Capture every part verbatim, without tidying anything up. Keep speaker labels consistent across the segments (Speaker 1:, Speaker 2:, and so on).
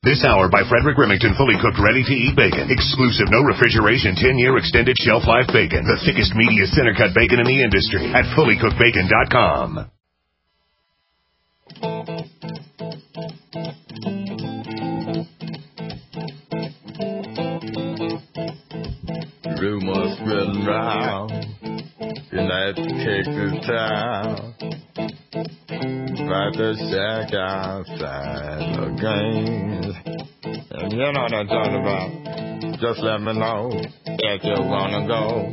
Speaker 1: This hour by Frederick Remington, fully cooked, ready-to-eat bacon. Exclusive, no refrigeration, ten-year extended shelf life bacon. The thickest, meatiest, center-cut bacon in the industry at fully cooked bacon dot com.
Speaker 2: Rumors spreading round United Texas town about the shack outside the games. And you know what I'm talking about. Just let me know if you wanna go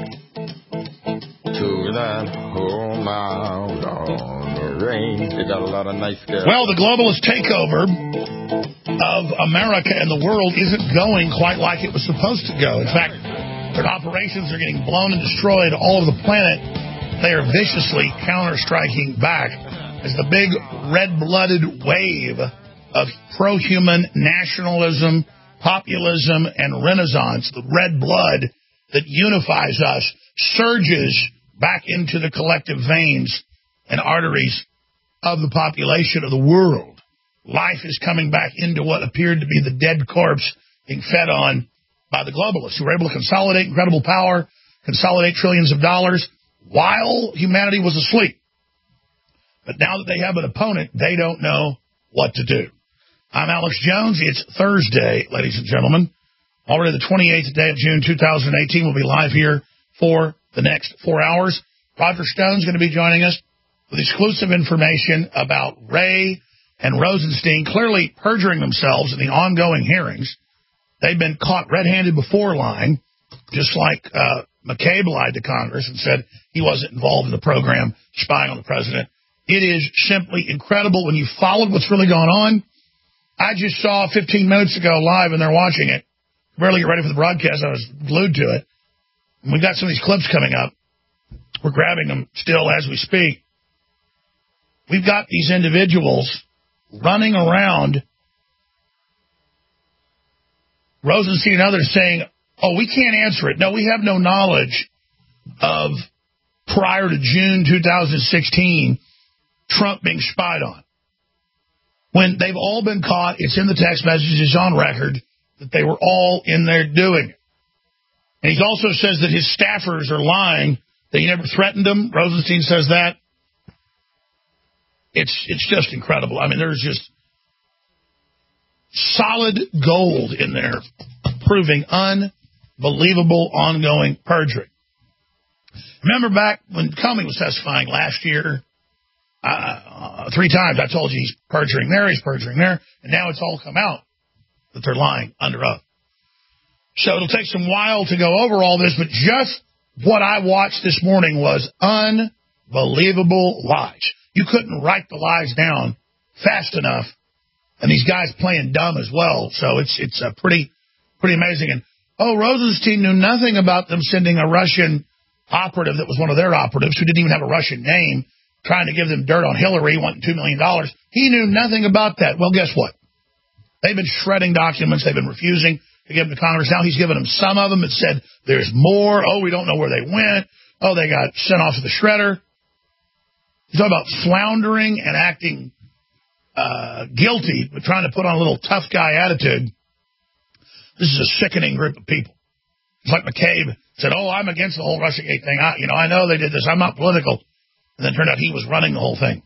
Speaker 2: to that home out on the range. They got a lot of nice guys.
Speaker 3: Well, the globalist takeover of America and the world isn't going quite like it was supposed to go. In fact, their operations are getting blown and destroyed all over the planet. They are viciously counter-striking back as the big red-blooded wave of pro-human nationalism, populism, and renaissance, the red blood that unifies us, surges back into the collective veins and arteries of the population of the world. Life is coming back into what appeared to be the dead corpse being fed on by the globalists, who were able to consolidate incredible power, consolidate trillions of dollars while humanity was asleep. But now that they have an opponent, they don't know what to do. I'm Alex Jones. It's Thursday, ladies and gentlemen. Already the twenty-eighth day of June, two thousand eighteen. We'll be live here for the next four hours. Roger Stone's going to be joining us with exclusive information about Wray and Rosenstein clearly perjuring themselves in the ongoing hearings. They've been caught red-handed before lying, just like uh, McCabe lied to Congress and said he wasn't involved in the program spying on the president. It is simply incredible when you followed what's really going on. I just saw fifteen minutes ago live, and they're watching it. Barely get ready for the broadcast. I was glued to it. And we've got some of these clips coming up. We're grabbing them still as we speak. We've got these individuals running around, Rosenstein and others saying, oh, we can't answer it. No, we have no knowledge of prior to June two thousand sixteen Trump being spied on. When they've all been caught, it's in the text messages on record that they were all in there doing it. And he also says that his staffers are lying, that he never threatened them. Rosenstein says that. It's it's just incredible. I mean, there's just solid gold in there proving unbelievable ongoing perjury. Remember back when Comey was testifying last year, uh, three times I told you he's perjuring there, he's perjuring there, and now it's all come out that they're lying under oath. So it'll take some while to go over all this, but just what I watched this morning was unbelievable lies. You couldn't write the lies down fast enough, and these guys playing dumb as well. So it's it's uh, pretty pretty amazing. And oh, Rosenstein knew nothing about them sending a Russian operative that was one of their operatives who didn't even have a Russian name, trying to give them dirt on Hillary, wanting two million dollars. He knew nothing about that. Well, guess what? They've been shredding documents. They've been refusing to give them to Congress. Now he's given them some of them that said there's more. Oh, we don't know where they went. Oh, they got sent off to the shredder. He's talking about floundering and acting uh, guilty, but trying to put on a little tough guy attitude. This is a sickening group of people. It's like McCabe said, oh, I'm against the whole Russiagate thing. I, you know, I know they did this. I'm not political. And then it turned out he was running the whole thing.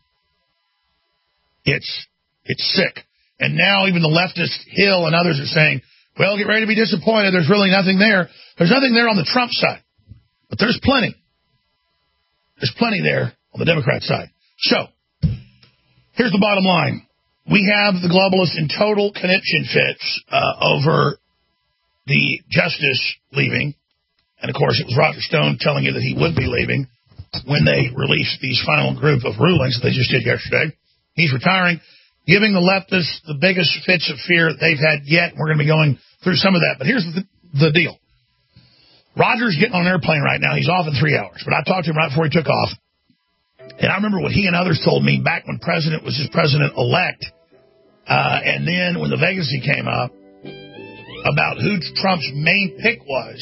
Speaker 3: It's it's sick. And now even the leftist Hill and others are saying, well, get ready to be disappointed. There's really nothing there. There's nothing there on the Trump side. But there's plenty. There's plenty there on the Democrat side. So, here's the bottom line. We have the globalists in total conniption fits uh, over the justice leaving. And, of course, it was Roger Stone telling you that he would be leaving when they released these final group of rulings that they just did yesterday. He's retiring, giving the leftists the biggest fits of fear they've had yet. We're going to be going through some of that. But here's the, the deal. Roger's getting on an airplane right now. He's off in three hours. But I talked to him right before he took off. And I remember what he and others told me back when President was his president-elect. Uh, and then when the vacancy came up about who Trump's main pick was.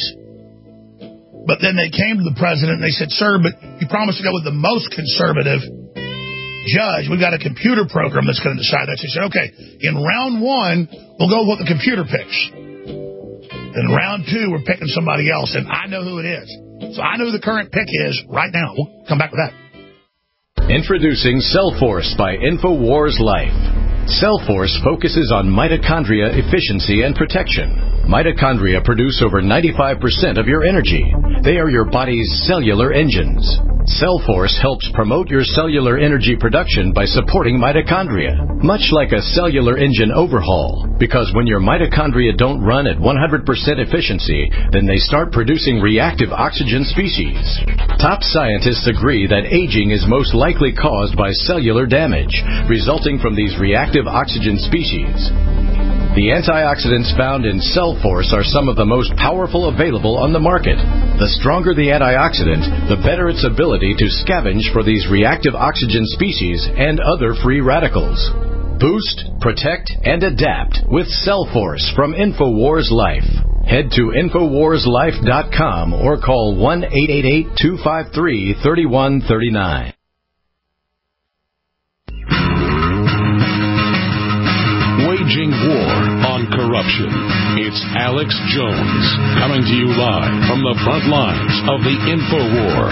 Speaker 3: But then they came to the president and they said, sir, but you promised to go with the most conservative. judge, we've got a computer program that's going to decide that. So he said, okay, in round one, we'll go with what the computer picks. In round two, we're picking somebody else, and I know who it is. So I know who the current pick is right now. We'll come back with that.
Speaker 4: Introducing Cellforce by InfoWars Life. Cellforce focuses on mitochondria efficiency and protection. Mitochondria produce over ninety-five percent of your energy. They are your body's cellular engines. Cellforce helps promote your cellular energy production by supporting mitochondria, much like a cellular engine overhaul, because when your mitochondria don't run at one hundred percent efficiency, then they start producing reactive oxygen species. Top scientists agree that aging is most likely caused by cellular damage, resulting from these reactive oxygen species. The antioxidants found in Cellforce are some of the most powerful available on the market. The stronger the antioxidant, the better its ability to scavenge for these reactive oxygen species and other free radicals. Boost, protect, and adapt with Cellforce from InfoWars Life. Head to Infowars Life dot com or call one eight eight eight, two five three, three one three nine.
Speaker 5: Waging war on corruption. It's Alex Jones coming to you live from the front lines of the InfoWar.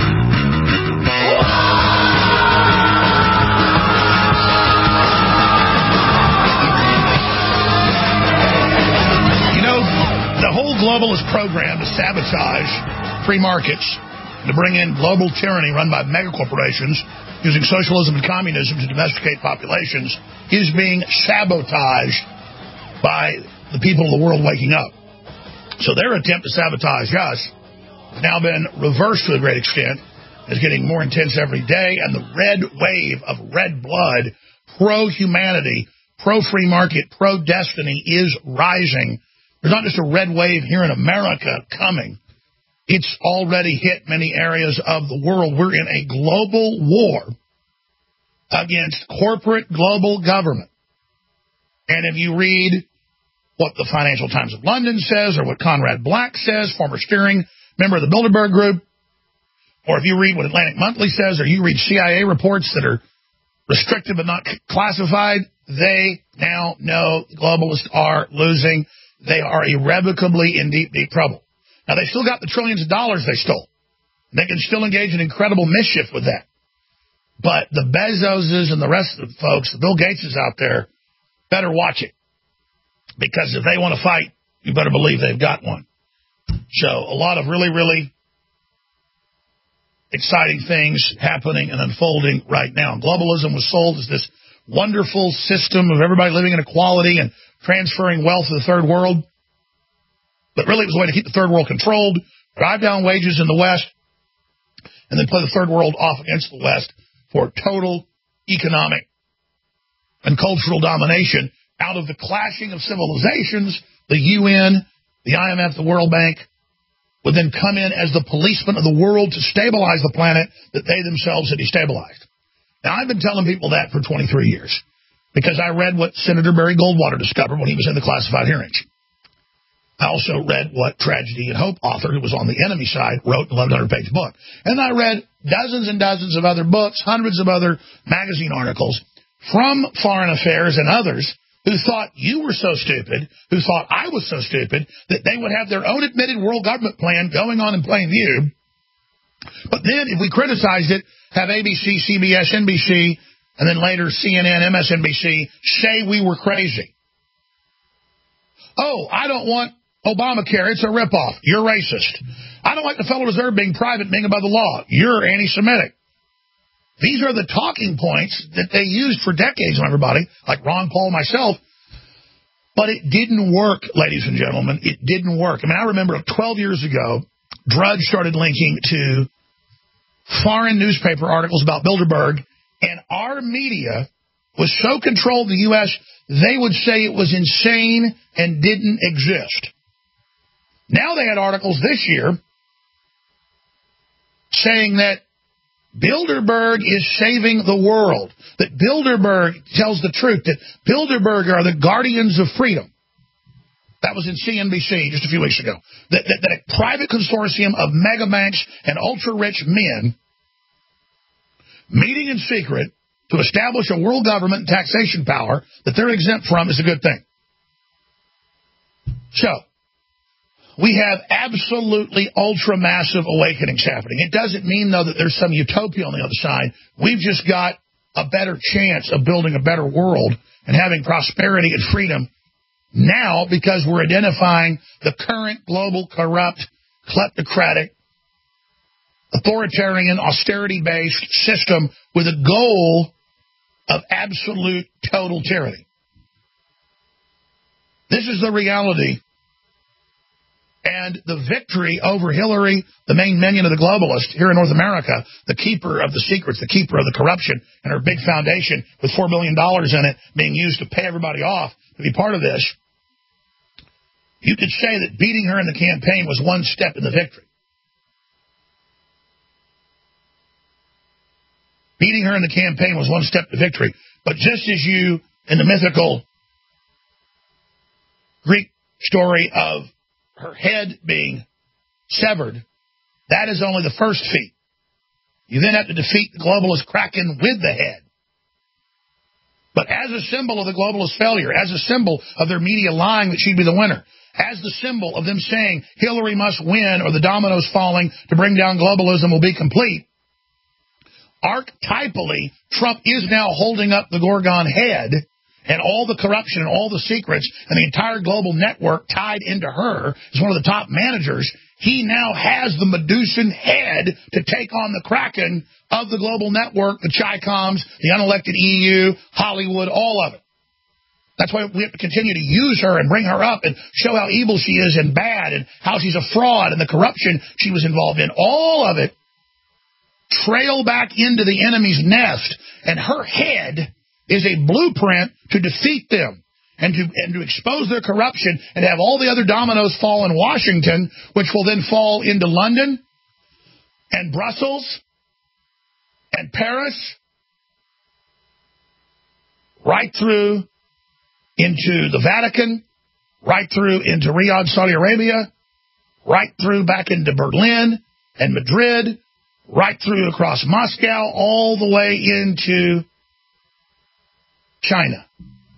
Speaker 3: You know, the whole globalist program to sabotage free markets, to bring in global tyranny run by megacorporations using socialism and communism to domesticate populations, is being sabotaged by the people of the world waking up. So their attempt to sabotage us has now been reversed to a great extent. It's getting more intense every day, and the red wave of red blood, pro-humanity, pro-free market, pro-destiny is rising. There's not just a red wave here in America coming. It's already hit many areas of the world. We're in a global war against corporate global government. And if you read what the Financial Times of London says, or what Conrad Black says, former steering member of the Bilderberg Group, or if you read what Atlantic Monthly says, or you read C I A reports that are restricted but not classified, they now know the globalists are losing. They are irrevocably in deep, deep trouble. Now, they still got the trillions of dollars they stole. They can still engage in incredible mischief with that. But the Bezoses and the rest of the folks, the Bill Gateses out there, better watch it. Because if they want to fight, you better believe they've got one. So a lot of really, really exciting things happening and unfolding right now. Globalism was sold as this wonderful system of everybody living in equality and transferring wealth to the third world. But really, it was a way to keep the third world controlled, drive down wages in the West, and then play the third world off against the West for total economic and cultural domination. Out of the clashing of civilizations, the U N, the I M F, the World Bank would then come in as the policemen of the world to stabilize the planet that they themselves had destabilized. Now, I've been telling people that for twenty-three years because I read what Senator Barry Goldwater discovered when he was in the classified hearings. I also read what Tragedy and Hope author, who was on the enemy side, wrote an eleven hundred page book. And I read dozens and dozens of other books, hundreds of other magazine articles from Foreign Affairs and others who thought you were so stupid, who thought I was so stupid, that they would have their own admitted world government plan going on in plain view. But then, if we criticized it, have A B C, C B S, N B C, and then later C N N, M S N B C say we were crazy. Oh, I don't want Obamacare, it's a ripoff. You're racist. I don't like the Federal Reserve being private, being above the law. You're anti-Semitic. These are the talking points that they used for decades on everybody, like Ron Paul, myself. But it didn't work, ladies and gentlemen. It didn't work. I mean, I remember twelve years ago, Drudge started linking to foreign newspaper articles about Bilderberg, and our media was so controlled in the U S, they would say it was insane and didn't exist. Now they had articles this year saying that Bilderberg is saving the world, that Bilderberg tells the truth, that Bilderberg are the guardians of freedom. That was in C N B C just a few weeks ago. That, that, that a private consortium of mega banks and ultra-rich men meeting in secret to establish a world government and taxation power that they're exempt from is a good thing. So, we have absolutely ultra-massive awakenings happening. It doesn't mean, though, that there's some utopia on the other side. We've just got a better chance of building a better world and having prosperity and freedom now because we're identifying the current global, corrupt, kleptocratic, authoritarian, austerity-based system with a goal of absolute total tyranny. This is the reality. And the victory over Hillary, the main minion of the globalist here in North America, the keeper of the secrets, the keeper of the corruption, and her big foundation with four billion dollars in it being used to pay everybody off to be part of this, you could say that beating her in the campaign was one step in the victory. Beating her in the campaign was one step to victory. But just as you, in the mythical Greek story of her head being severed, that is only the first feat. You then have to defeat the globalist Kraken with the head. But as a symbol of the globalist failure, as a symbol of their media lying that she'd be the winner, as the symbol of them saying Hillary must win or the dominoes falling to bring down globalism will be complete, archetypally, Trump is now holding up the Gorgon head and all the corruption and all the secrets and the entire global network tied into her as one of the top managers. He now has the Medusan head to take on the Kraken of the global network, the Chi-Coms, the unelected E U, Hollywood, all of it. That's why we have to continue to use her and bring her up and show how evil she is and bad and how she's a fraud and the corruption she was involved in. All of it trail back into the enemy's nest, and her head is a blueprint to defeat them and to and to expose their corruption and have all the other dominoes fall in Washington, which will then fall into London and Brussels and Paris, right through into the Vatican, right through into Riyadh, Saudi Arabia, right through back into Berlin and Madrid, right through across Moscow, all the way into China.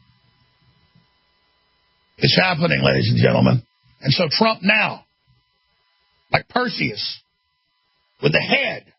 Speaker 3: It's happening, ladies and gentlemen. And so Trump now, like Perseus, with the head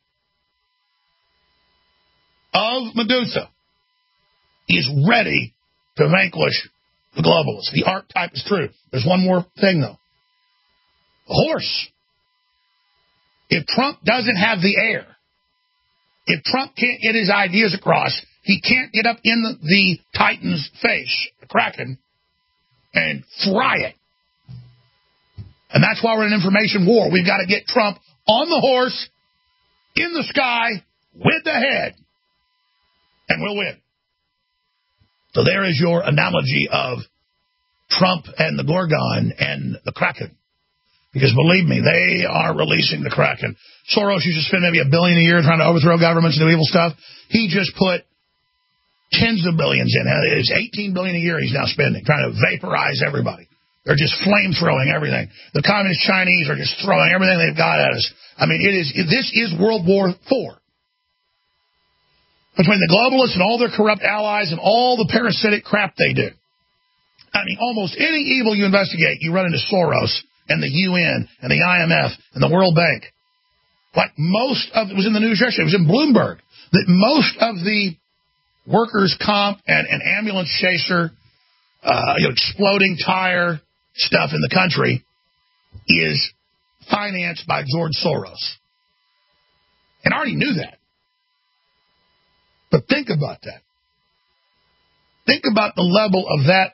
Speaker 3: of Medusa, is ready to vanquish the globalists. The archetype is true. There's one more thing, though. The horse. If Trump doesn't have the air, if Trump can't get his ideas across, he can't get up in the, the Titan's face, the Kraken, and fry it. And that's why we're in an information war. We've got to get Trump on the horse, in the sky, with the head, and we'll win. So there is your analogy of Trump and the Gorgon and the Kraken. Because believe me, they are releasing the Kraken. Soros used to spend maybe a billion a year trying to overthrow governments and do evil stuff. He just put tens of billions in. It's eighteen billion a year he's now spending, trying to vaporize everybody. They're just flame-throwing everything. The communist Chinese are just throwing everything they've got at us. I mean, it is. This is World War Four. Between the globalists and all their corrupt allies and all the parasitic crap they do. I mean, almost any evil you investigate, you run into Soros and the U N and the I M F and the World Bank. Like most of, it was in the news yesterday, it was in Bloomberg, that most of the workers' comp and, and ambulance chaser, uh, you know, exploding tire stuff in the country is financed by George Soros. And I already knew that. But think about that. Think about the level of that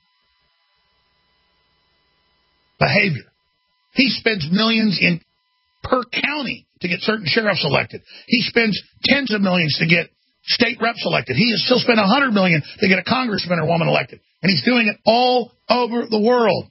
Speaker 3: behavior. He spends millions in per county to get certain sheriffs elected. He spends tens of millions to get state reps elected. He has still spent a hundred million to get a congressman or woman elected. And he's doing it all over the world.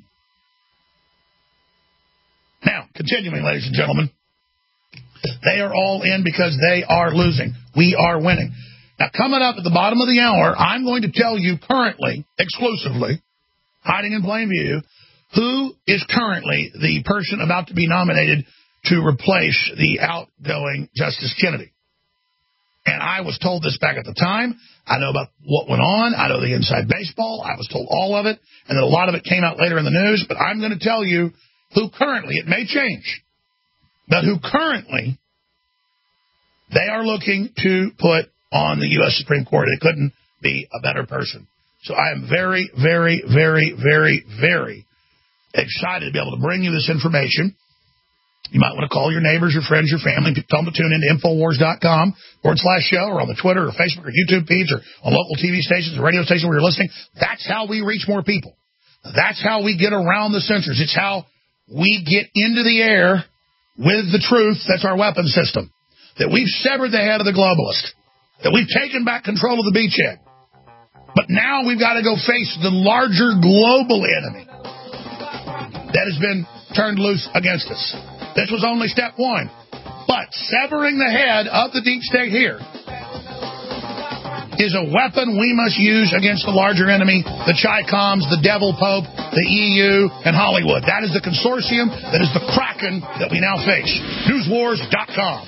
Speaker 3: Now, continuing, ladies and gentlemen, they are all in because they are losing. We are winning. Now, coming up at the bottom of the hour, I'm going to tell you currently, exclusively, hiding in plain view, who is currently the person about to be nominated to replace the outgoing Justice Kennedy. And I was told this back at the time. I know about what went on. I know the inside baseball. I was told all of it. And then a lot of it came out later in the news. But I'm going to tell you who currently, it may change, but who currently they are looking to put on the U S Supreme Court. It couldn't be a better person. So I am very, very, very, very, very excited to be able to bring you this information. You might want to call your neighbors, your friends, your family. Tell them to tune into Infowars.com forward slash show or on the Twitter or Facebook or YouTube feeds or on local T V stations or radio stations where you're listening. That's how we reach more people. That's how we get around the censors. It's how we get into the air with the truth. That's our weapon system. That we've severed the head of the globalist. That we've taken back control of the beachhead. But now we've got to go face the larger global enemy that has been turned loose against us. This was only step one. But severing the head of the deep state here is a weapon we must use against the larger enemy, the Chi-Coms, the Devil Pope, the E U, and Hollywood. That is the consortium, that is the Kraken that we now face. News Wars dot com.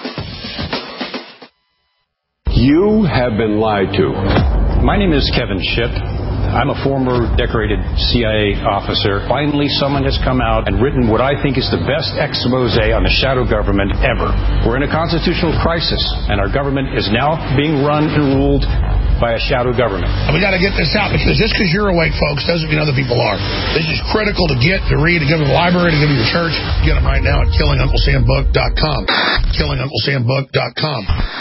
Speaker 5: You have been lied to.
Speaker 6: My name is Kevin Shipp. I'm a former decorated C I A officer. Finally, someone has come out and written what I think is the best expose on the shadow government ever. We're in a constitutional crisis, and our government is now being run and ruled by a shadow government.
Speaker 3: And we got to get this out, because just because you're awake, folks, doesn't mean other people are. This is critical to get, to read, to give to the library, to give to your church. Get them right now at killing uncle sam book dot com. killing uncle sam book dot com.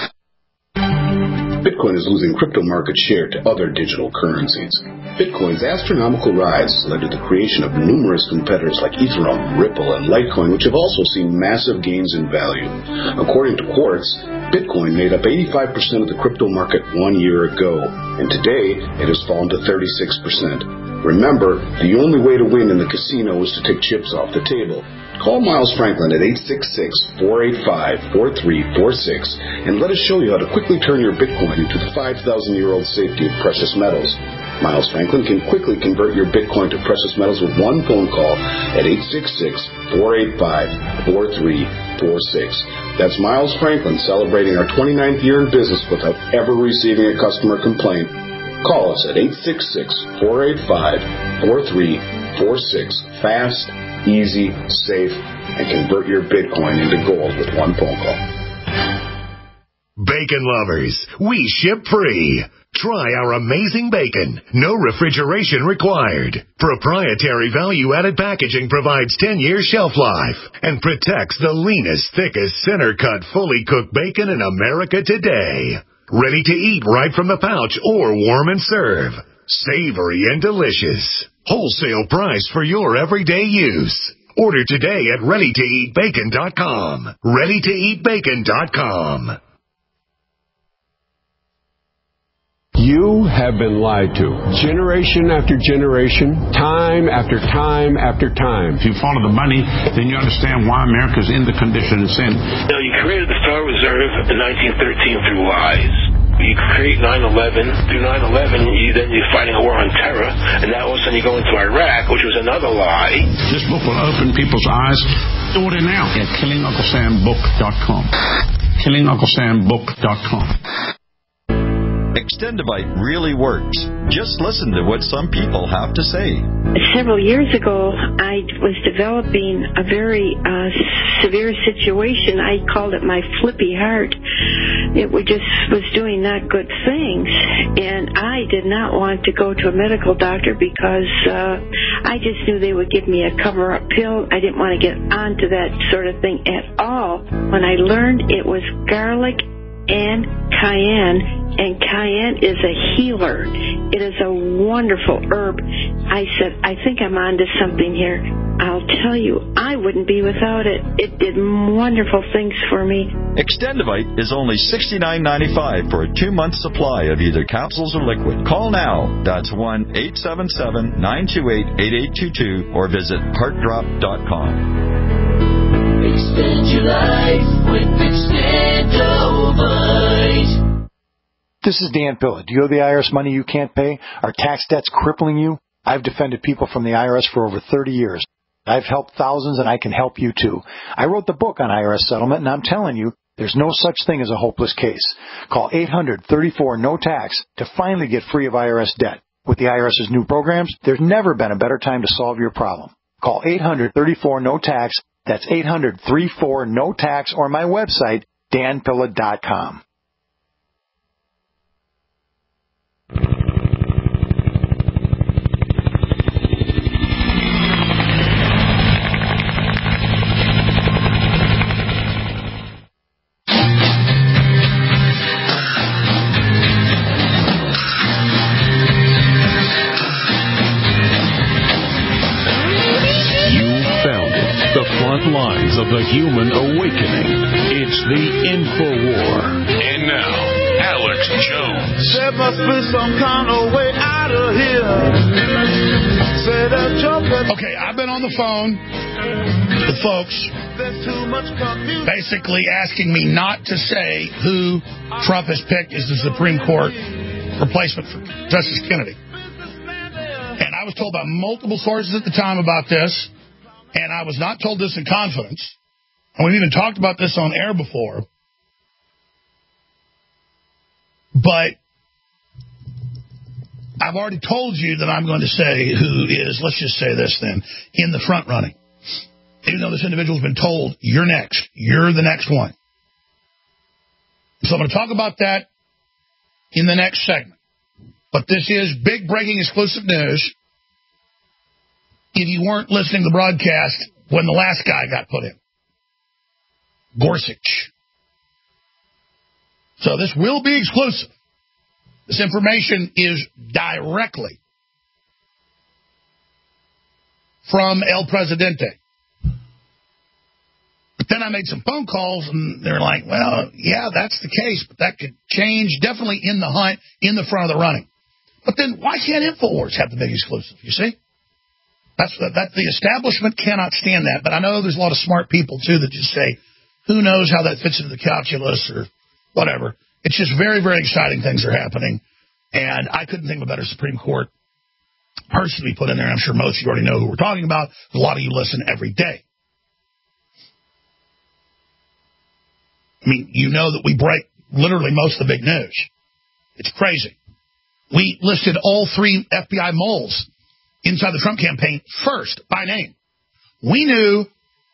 Speaker 7: Bitcoin is losing crypto market share to other digital currencies. Bitcoin's astronomical rise led to the creation of numerous competitors like Ethereum, Ripple, and Litecoin, which have also seen massive gains in value. According to Quartz, Bitcoin made up eighty-five percent of the crypto market one year ago, and today it has fallen to thirty-six percent. Remember, the only way to win in the casino is to take chips off the table. Call Miles Franklin at eight six six, four eight five, four three four six and let us show you how to quickly turn your Bitcoin into the five thousand year old safety of precious metals. Miles Franklin can quickly convert your Bitcoin to precious metals with one phone call at eight six six, four eight five, four three four six. That's Miles Franklin celebrating our twenty-ninth year in business without ever receiving a customer complaint. Call us at eight six six, four eight five, four three four six. Fast, easy, safe, and convert your Bitcoin into gold with one phone call.
Speaker 1: Bacon lovers, we ship free. Try our amazing bacon. No refrigeration required. Proprietary value-added packaging provides ten-year shelf life and protects the leanest, thickest, center-cut, fully cooked bacon in America today. Ready to eat right from the pouch or warm and serve. Savory and delicious. Wholesale price for your everyday use. Order today at ready to eat bacon dot com. ready to eat bacon dot com.
Speaker 5: You have been lied to. Generation after generation, time after time after time.
Speaker 8: If you follow the money, then you understand why America's in the condition it's in.
Speaker 9: You know, you created the Federal Reserve in nineteen thirteen through lies. You create nine eleven. Through nine eleven, you, then you're fighting a war on terror, and now all of a sudden you go into Iraq, which was another lie.
Speaker 8: This book will open people's eyes. Order now at killing uncle sam book dot com. killing uncle sam book dot com.
Speaker 10: Extendivite really works. Just listen to what some people have to say.
Speaker 11: Several years ago, I was developing a very uh, severe situation. I called it my flippy heart. It was just was doing not good things, and I did not want to go to a medical doctor because uh, I just knew they would give me a cover-up pill. I didn't want to get onto that sort of thing at all. When I learned it was garlic and cayenne, and cayenne is a healer. It is a wonderful herb. I said, I think I'm onto something here. I'll tell you, I wouldn't be without it. It did wonderful things for me.
Speaker 10: Extendivite is only sixty-nine ninety-five for a two-month supply of either capsules or liquid. Call now. That's one eight seven seven, nine two eight, eight eight two two or visit heart drop dot com.
Speaker 12: Extend your life with Extendivite.
Speaker 13: This is Dan Pilla. Do you owe the I R S money you can't pay? Are tax debts crippling you? I've defended people from the I R S for over thirty years. I've helped thousands, and I can help you too. I wrote the book on I R S settlement, and I'm telling you, There's no such thing as a hopeless case. Call eight hundred, thirty-four, no tax to finally get free of I R S debt. With the IRS's new programs, there's never been a better time to solve your problem. Call eight hundred, thirty-four, no tax. That's eight hundred, thirty-four, no tax, or my website, dan pilla dot com.
Speaker 5: Lines of the human awakening. It's the InfoWar. And now, Alex Jones.
Speaker 14: There must be some kind of way out of here.
Speaker 3: Okay, I've been on the phone with folks basically asking me not to say who Trump has picked as the Supreme Court replacement for Justice Kennedy. And I was told by multiple sources at the time about this. And I was not told this in confidence. And we've even talked about this on air before. But I've already told you that I'm going to say who is, let's just say this then, in the front running. Even though this individual's been told, you're next. You're the next one. So I'm going to talk about that in the next segment. But this is big breaking exclusive news. If you weren't listening to the broadcast when the last guy got put in. Gorsuch. So this will be exclusive. This information is directly from El Presidente. But then I made some phone calls, and they're like, well, yeah, that's the case, but that could change, definitely in the hunt, in the front of the running. But then why can't InfoWars have the big exclusive, you see? That's that the establishment cannot stand that. But I know there's a lot of smart people, too, that just say, who knows how that fits into the calculus or whatever. It's just very, very exciting things are happening. And I couldn't think of a better Supreme Court person to be put in there. And I'm sure most of you already know who we're talking about. A lot of you listen every day. I mean, you know that we break literally most of the big news. It's crazy. We listed all three F B I moles inside the Trump campaign first, by name. We knew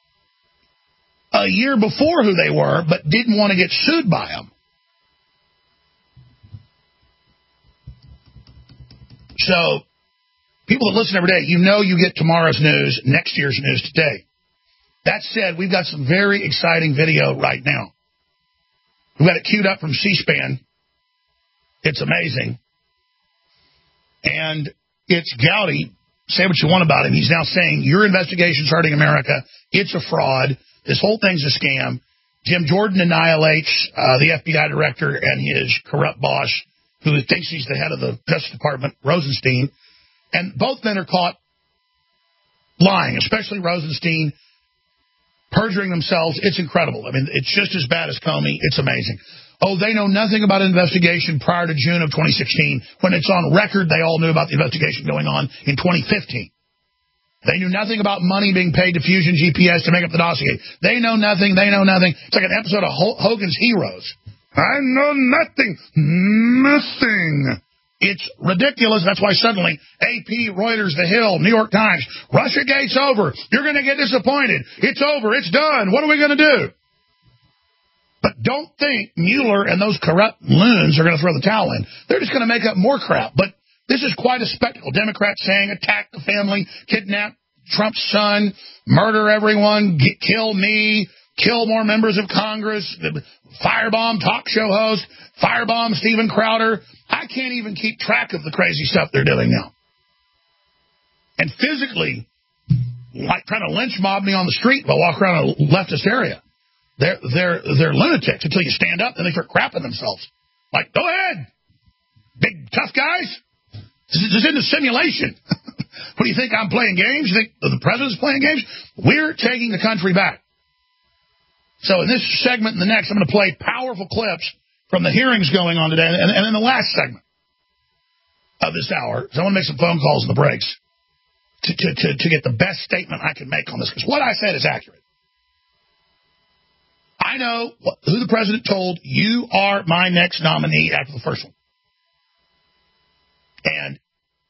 Speaker 3: a year before who they were, but didn't want to get sued by them. So, people that listen every day, you know you get tomorrow's news, next year's news today. That said, we've got some very exciting video right now. We've got it queued up from C-SPAN. It's amazing. And it's Gowdy. Say what you want about him. He's now saying, your investigation's hurting America. It's a fraud. This whole thing's a scam. Jim Jordan annihilates uh, the F B I director and his corrupt boss, who thinks he's the head of the Justice Department, Rosenstein. And both men are caught lying, especially Rosenstein, perjuring themselves. It's incredible. I mean, it's just as bad as Comey. It's amazing. Oh, they know nothing about an investigation prior to June of twenty sixteen, when it's on record they all knew about the investigation going on in twenty fifteen. They knew nothing about money being paid to Fusion G P S to make up the dossier. They know nothing. They know nothing. It's like an episode of Hogan's Heroes. I know nothing. Nothing. It's ridiculous. That's why suddenly A P, Reuters, The Hill, New York Times, Russiagate's over. You're going to get disappointed. It's over. It's done. What are we going to do? But don't think Mueller and those corrupt loons are going to throw the towel in. They're just going to make up more crap. But this is quite a spectacle. Democrats saying attack the family, kidnap Trump's son, murder everyone, get, kill me, kill more members of Congress, firebomb talk show host, firebomb Steven Crowder. I can't even keep track of the crazy stuff they're doing now. And physically, like trying to lynch mob me on the street while I walk around a leftist area. They're, they're, they're lunatics until you stand up and they start crapping themselves. Like, go ahead, big tough guys. This is in a simulation. What do you think, I'm playing games? You think the president's playing games? We're taking the country back. So in this segment and the next, I'm going to play powerful clips from the hearings going on today. And, and in the last segment of this hour, so I want to make some phone calls in the breaks to, to, to, to get the best statement I can make on this. Because what I said is accurate. I know what, who the president told, you are my next nominee after the first one. And,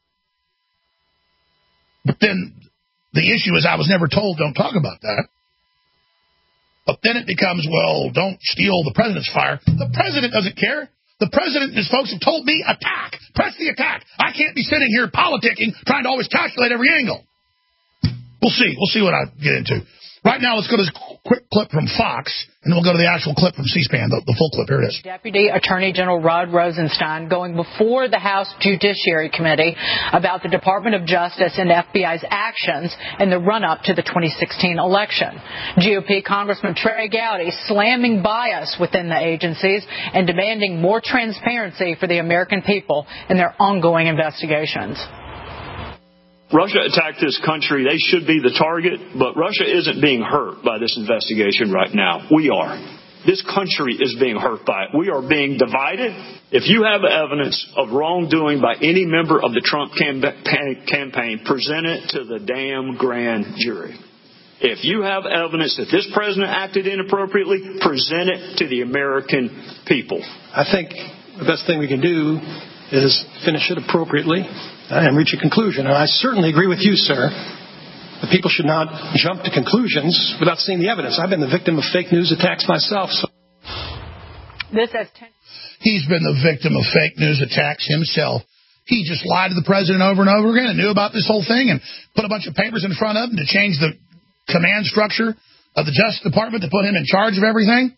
Speaker 3: but then the issue is I was never told, don't talk about that. But then it becomes, well, don't steal the president's fire. The president doesn't care. The president and his folks have told me, attack. Press the attack. I can't be sitting here politicking, trying to always calculate every angle. We'll see. We'll see what I get into. Right now, let's go to this quick clip from Fox, and then we'll go to the actual clip from C-SPAN, the, the full clip. Here it is.
Speaker 15: Deputy Attorney General Rod Rosenstein going before the House Judiciary Committee about the Department of Justice and F B I's actions in the run-up to the twenty sixteen election. G O P Congressman Trey Gowdy slamming bias within the agencies and demanding more transparency for the American people in their ongoing investigations.
Speaker 16: Russia attacked this country. They should be the target, but Russia isn't being hurt by this investigation right now. We are. This country is being hurt by it. We are being divided. If you have evidence of wrongdoing by any member of the Trump campaign, present it to the damn grand jury. If you have evidence that this president acted inappropriately, present it to the American people.
Speaker 17: I think the best thing we can do is finish it appropriately and reach a conclusion. And I certainly agree with you, sir, that people should not jump to conclusions without seeing the evidence. I've been the victim of fake news attacks myself. So.
Speaker 15: This has ten-
Speaker 3: He's been the victim of fake news attacks himself. He just lied to the president over and over again and knew about this whole thing and put a bunch of papers in front of him to change the command structure of the Justice Department to put him in charge of everything.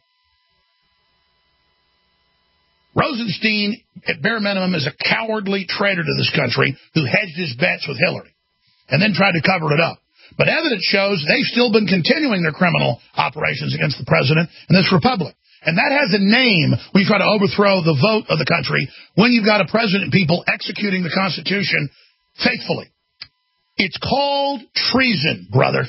Speaker 3: Rosenstein, at bare minimum, is a cowardly traitor to this country who hedged his bets with Hillary and then tried to cover it up. But evidence shows they've still been continuing their criminal operations against the president and this republic. And that has a name when you try to overthrow the vote of the country when you've got a president and people executing the Constitution faithfully. It's called treason, brother.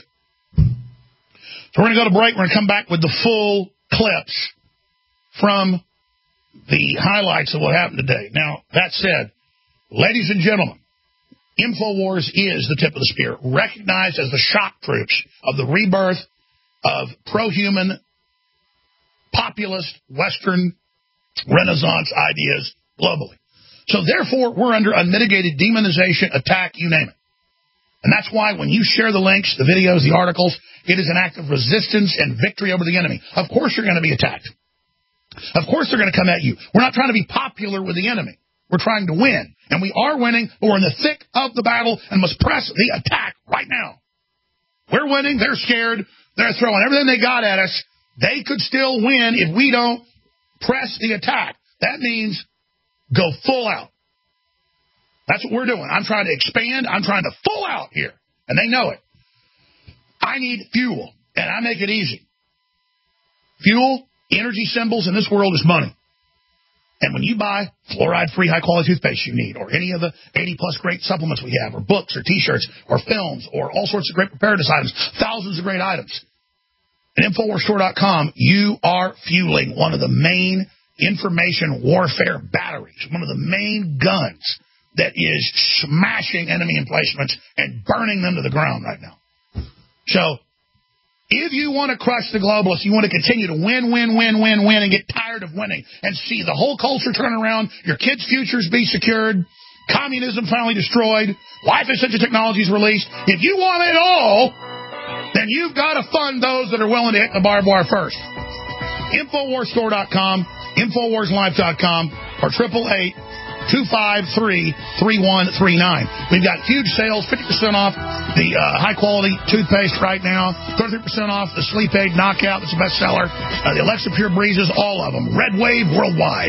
Speaker 3: So we're going to go to break. We're going to come back with the full clips from the highlights of what happened today. Now, that said, ladies and gentlemen, InfoWars is the tip of the spear, recognized as the shock troops of the rebirth of pro-human, populist, Western Renaissance ideas globally. So, therefore, we're under unmitigated demonization, attack, you name it. And that's why when you share the links, the videos, the articles, it is an act of resistance and victory over the enemy. Of course you're going to be attacked. Of course they're going to come at you. We're not trying to be popular with the enemy. We're trying to win. And we are winning, but we're in the thick of the battle and must press the attack right now. We're winning. They're scared. They're throwing everything they got at us. They could still win if we don't press the attack. That means go full out. That's what we're doing. I'm trying to expand. I'm trying to full out here. And they know it. I need fuel, and I make it easy. Fuel, energy symbols in this world is money. And when you buy fluoride-free, high-quality toothpaste you need, or any of the eighty-plus great supplements we have, or books, or T-shirts, or films, or all sorts of great preparedness items, thousands of great items, at Infowars Store dot com, you are fueling one of the main information warfare batteries, one of the main guns that is smashing enemy emplacements and burning them to the ground right now. So, if you want to crush the globalists, you want to continue to win, win, win, win, win, and get tired of winning, and see the whole culture turn around, your kids' futures be secured, communism finally destroyed, life essential technologies released. If you want it all, then you've got to fund those that are willing to hit the barbed wire first. Infowars Store dot com, Infowars Life dot com, or triple eight two five three three one three nine. We've got huge sales, fifty percent off the uh, high-quality toothpaste right now, thirty-three percent off the Sleep Aid Knockout, that's a bestseller, uh, the Alexa Pure Breezes, all of them. Red Wave Worldwide.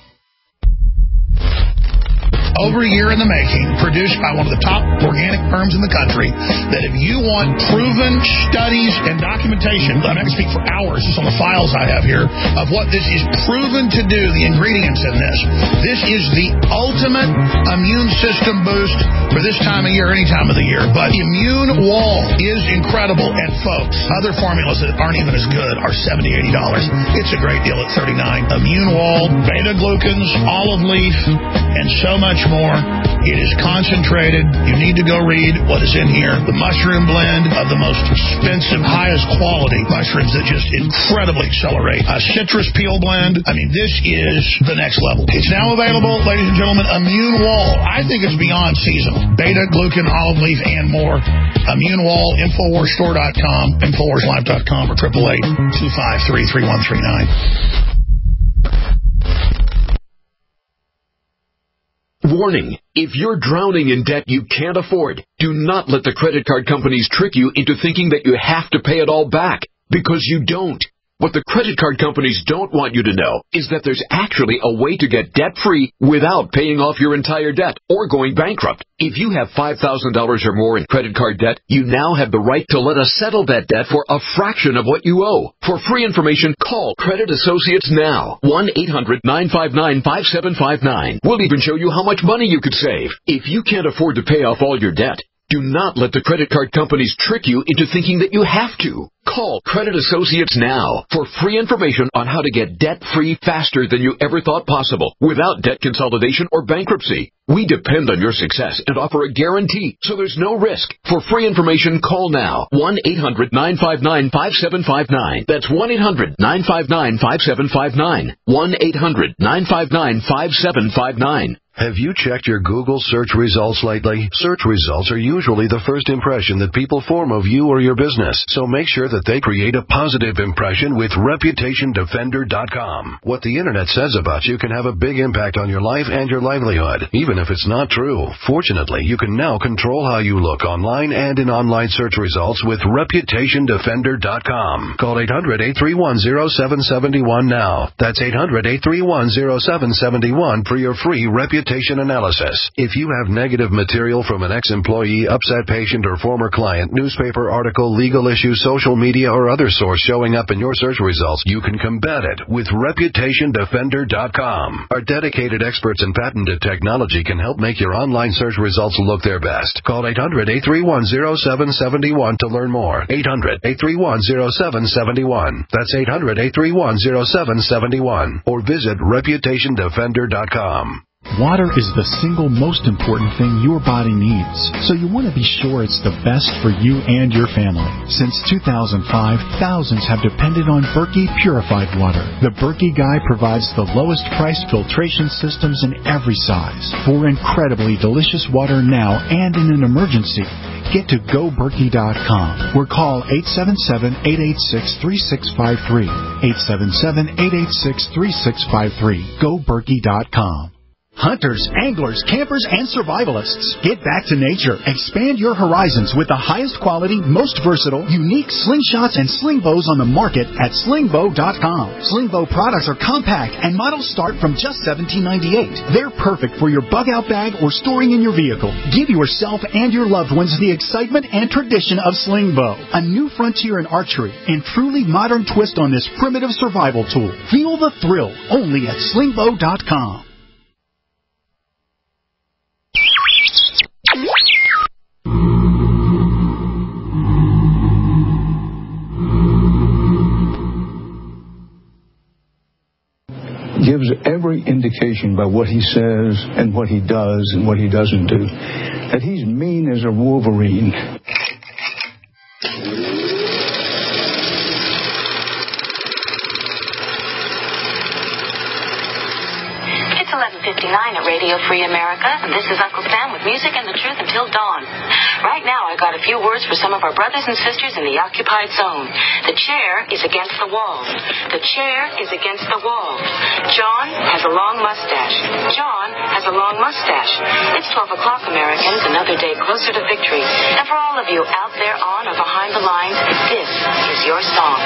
Speaker 3: Over a year in the making, produced by one of the top organic firms in the country, that if you want proven studies and documentation, I'm not going to speak for hours, just on the files I have here, of what this is proven to do, the ingredients in this. This is the ultimate immune system boost for this time of year, any time of the year. But Immune Wall is incredible, and folks, other formulas that aren't even as good are seventy dollars, eighty dollars. It's a great deal at thirty-nine dollars. Immune Wall, beta-glucans, olive leaf, and so much more. It is concentrated. You need to go read what is in here. The mushroom blend of the most expensive, highest quality mushrooms that just incredibly accelerate. A citrus peel blend. I mean, this is the next level. It's now available, ladies and gentlemen. Immune Wall. I think it's beyond seasonal. Beta, glucan, olive leaf, and more. Immune Wall, Infowars Store dot com, Infowars Live dot com, or triple eight two five three three one three nine.
Speaker 18: Warning, if you're drowning in debt you can't afford, do not let the credit card companies trick you into thinking that you have to pay it all back, because you don't. What the credit card companies don't want you to know is that there's actually a way to get debt-free without paying off your entire debt or going bankrupt. If you have five thousand dollars or more in credit card debt, you now have the right to let us settle that debt for a fraction of what you owe. For free information, call Credit Associates now. one eight hundred nine five nine five seven five nine. We'll even show you how much money you could save. If you can't afford to pay off all your debt, do not let the credit card companies trick you into thinking that you have to. Call Credit Associates now for free information on how to get debt-free faster than you ever thought possible without debt consolidation or bankruptcy. We depend on your success and offer a guarantee, so there's no risk. For free information, call now. one eight hundred nine five nine five seven five nine. That's one eight hundred nine five nine five seven five nine. one eight hundred nine five nine five seven five nine.
Speaker 19: Have you checked your Google search results lately? Search results are usually the first impression that people form of you or your business, so make sure that they create a positive impression with Reputation Defender dot com. What the Internet says about you can have a big impact on your life and your livelihood, even if it's not true. Fortunately, you can now control how you look online and in online search results with Reputation Defender dot com. Call eight hundred eight three one zero seven seven one now. That's eight hundred eight three one zero seven seven one for your free reputation analysis. If you have negative material from an ex-employee, upset patient, or former client, newspaper article, legal issue, social media, or other source showing up in your search results, you can combat it with Reputation Defender dot com. Our dedicated experts in patented technology can help make your online search results look their best. Call eight hundred eight three one zero seven seven one to learn more. eight hundred eight three one zero seven seven one. That's eight hundred eight three one zero seven seven one. Or visit Reputation Defender dot com.
Speaker 20: Water is the single most important thing your body needs, so you want to be sure it's the best for you and your family. Since two thousand five, thousands have depended on Berkey purified water. The Berkey Guy provides the lowest price filtration systems in every size for incredibly delicious water now and in an emergency. Get to go berkey dot com or call eight seven seven, eight eight six, three six five three. eight seven seven, eight eight six, three six five three. go berkey dot com. Hunters, anglers, campers, and survivalists, get back to nature. Expand your horizons with the highest quality, most versatile, unique slingshots and sling bows on the market at sling bow dot com. Sling bow products are compact and models start from just seventeen ninety-eight. They're perfect for your bug out bag or storing in your vehicle. Give yourself and your loved ones the excitement and tradition of sling bow, a new frontier in archery and truly modern twist on this primitive survival tool. Feel the thrill only at sling bow dot com.
Speaker 21: Gives every indication by what he says and what he does and what he doesn't do that he's mean as a wolverine.
Speaker 22: It's eleven fifty-nine at Radio Free America, and this is Uncle Sam with music and the truth until dawn. Right now, I got a few words for some of our brothers and sisters in the occupied zone. The chair is against the wall. The chair is against the wall. John has a long mustache. John has a long mustache. It's twelve o'clock, Americans, another day closer to victory. And for all of you out there on or behind the lines, this is your song.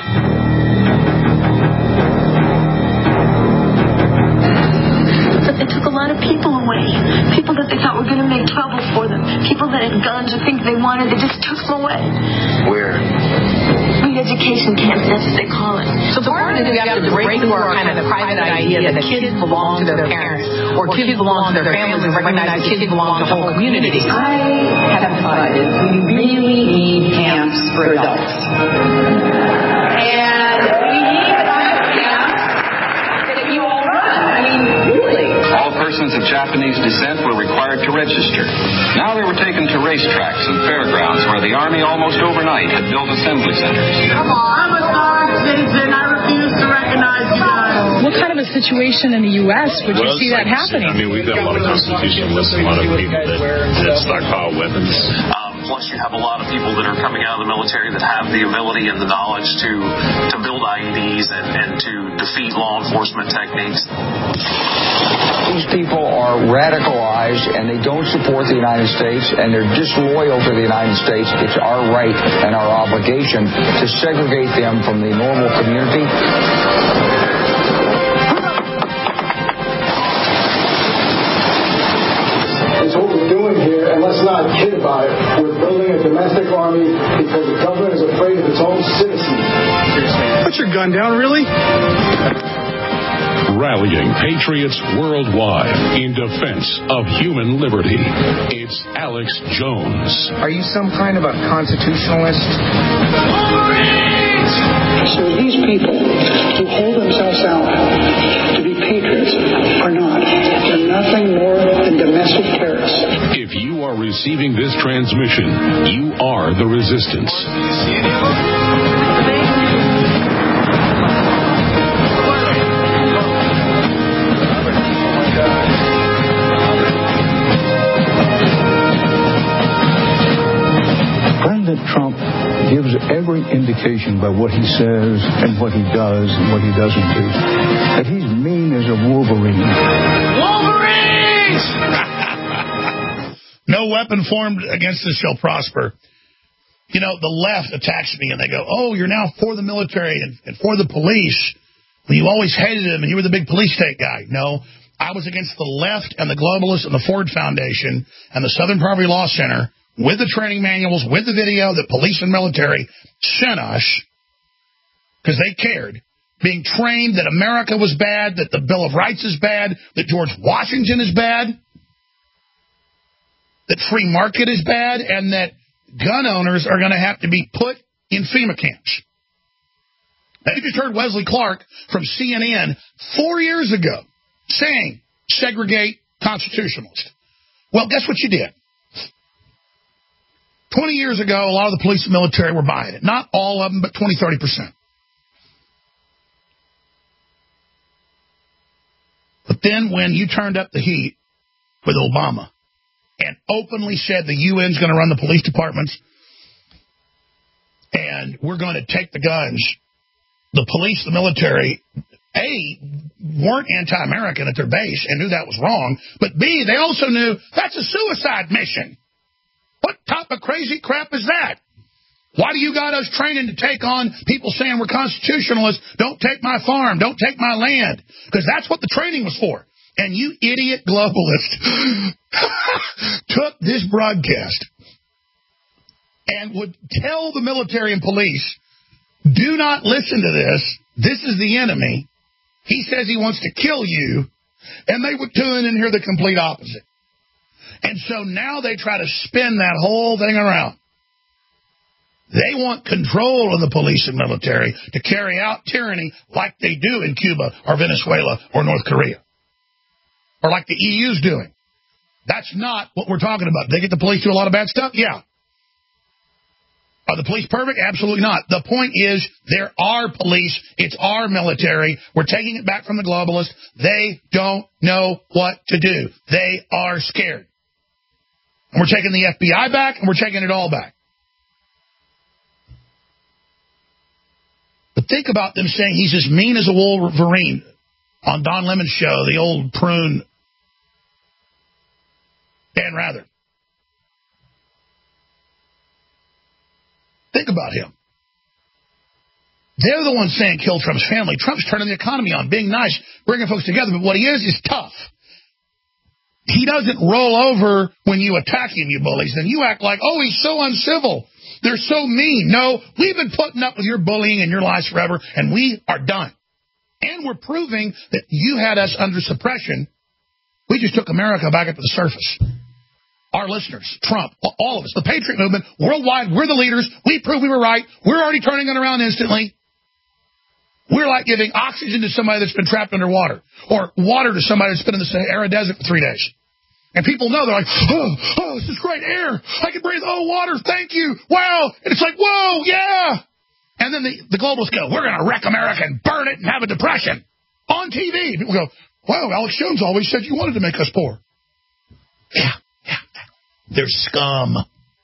Speaker 23: But they took a lot of people away. People that they thought were going to make trouble for them. People that had guns or things they wanted, they just took them away.
Speaker 24: Where?
Speaker 23: Re-education camps, that's what they call it.
Speaker 25: So part of it is we have to break through our kind of the private idea that kids belong to their parents or kids belong to their families and recognize that kids belong to whole communities.
Speaker 26: I have decided we really need camps for adults. And we need the kind of camps that you all run. I mean, really.
Speaker 27: All persons of child
Speaker 1: Japanese descent were required to register. Now they were taken to racetracks and fairgrounds where the Army almost overnight had built assembly centers.
Speaker 2: Come on, I'm a third citizen. I refuse to recognize you guys.
Speaker 4: What kind of a situation in the U S would
Speaker 6: well,
Speaker 4: you see that happening?
Speaker 6: I mean, we've got a lot of constitutionalists, a lot of people that, that stockpile weapons.
Speaker 7: Um, plus, you have a lot of people that are coming out of the military that have the ability and the knowledge to, to build I E Ds and, and to defeat law enforcement techniques.
Speaker 24: These people are radicalized and they don't support the United States and they're disloyal to the United States. It's our right and our obligation to segregate them from the normal community.
Speaker 21: It's what we're doing here, and let's not kid about it. We're building a domestic army because the government is afraid of its own citizens.
Speaker 17: Put your gun down, really?
Speaker 5: Rallying patriots worldwide in defense of human liberty. It's Alex Jones.
Speaker 24: Are you some kind of a constitutionalist?
Speaker 21: So these people who hold themselves out to be patriots are not. They're nothing more than domestic terrorists.
Speaker 5: If you are receiving this transmission, you are the resistance.
Speaker 21: President Trump gives every indication by what he says and what he does and what he doesn't do that he's mean as a Wolverine.
Speaker 3: Wolverines! No weapon formed against us shall prosper. You know, the left attacks me and they go, oh, you're now for the military and, and for the police. Well, you always hated them and you were the big police state guy. No, I was against the left and the globalists and the Ford Foundation and the Southern Poverty Law Center with the training manuals, with the video that police and military sent us because they cared, being trained that America was bad, that the Bill of Rights is bad, that George Washington is bad, that free market is bad, and that gun owners are going to have to be put in FEMA camps. Now, you just heard Wesley Clark from C N N four years ago saying, segregate constitutionalists. Well, guess what you did? twenty years ago, a lot of the police and military were buying it. Not all of them, but twenty, thirty percent. But then when you turned up the heat with Obama and openly said the U N's going to run the police departments and we're going to take the guns, the police, the military, A, weren't anti-American at their base and knew that was wrong, but B, they also knew that's a suicide mission. What type of crazy crap is that? Why do you got us training to take on people saying we're constitutionalists? Don't take my farm. Don't take my land. Because that's what the training was for. And you idiot globalist took this broadcast and would tell the military and police, do not listen to this. This is the enemy. He says he wants to kill you. And they would tune in and hear the complete opposite. And so now they try to spin that whole thing around. They want control of the police and military to carry out tyranny like they do in Cuba or Venezuela or North Korea. Or like the E U's doing. That's not what we're talking about. They get the police to do a lot of bad stuff? Yeah. Are the police perfect? Absolutely not. The point is, there are police. It's our military. We're taking it back from the globalists. They don't know what to do. They are scared. And we're taking the F B I back, and we're taking it all back. But think about them saying he's as mean as a Wolverine on Don Lemon's show, the old prune Dan Rather. Think about him. They're the ones saying kill Trump's family. Trump's turning the economy on, being nice, bringing folks together. But what he is is tough. He doesn't roll over when you attack him, you bullies. Then you act like, oh, he's so uncivil. They're so mean. No, we've been putting up with your bullying and your lies forever, and we are done. And we're proving that you had us under suppression. We just took America back up to the surface. Our listeners, Trump, all of us, the Patriot movement, worldwide, we're the leaders. We proved we were right. We're already turning it around instantly. We're like giving oxygen to somebody that's been trapped underwater, or water to somebody that's been in the Sahara Desert for three days. And people know, they're like, oh, oh, this is great air. I can breathe. Oh, water, thank you. Wow. And it's like, whoa, yeah. And then the, the globalists go, we're going to wreck America and burn it and have a depression. On T V. People go, wow, Alex Jones always said you wanted to make us poor. Yeah, yeah. They're scum.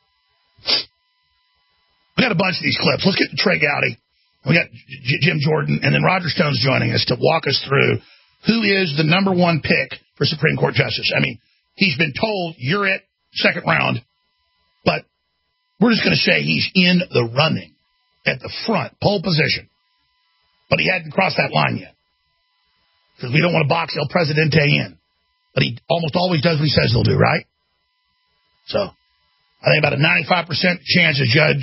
Speaker 3: We got a bunch of these clips. Let's get to Trey Gowdy. We got J- Jim Jordan, and then Roger Stone's joining us to walk us through who is the number one pick for Supreme Court Justice. I mean, he's been told, you're it, second round, but we're just going to say he's in the running at the front, pole position. But he hadn't crossed that line yet, because we don't want to box El Presidente in. But he almost always does what he says he'll do, right? So I think about a ninety-five percent chance of Judge...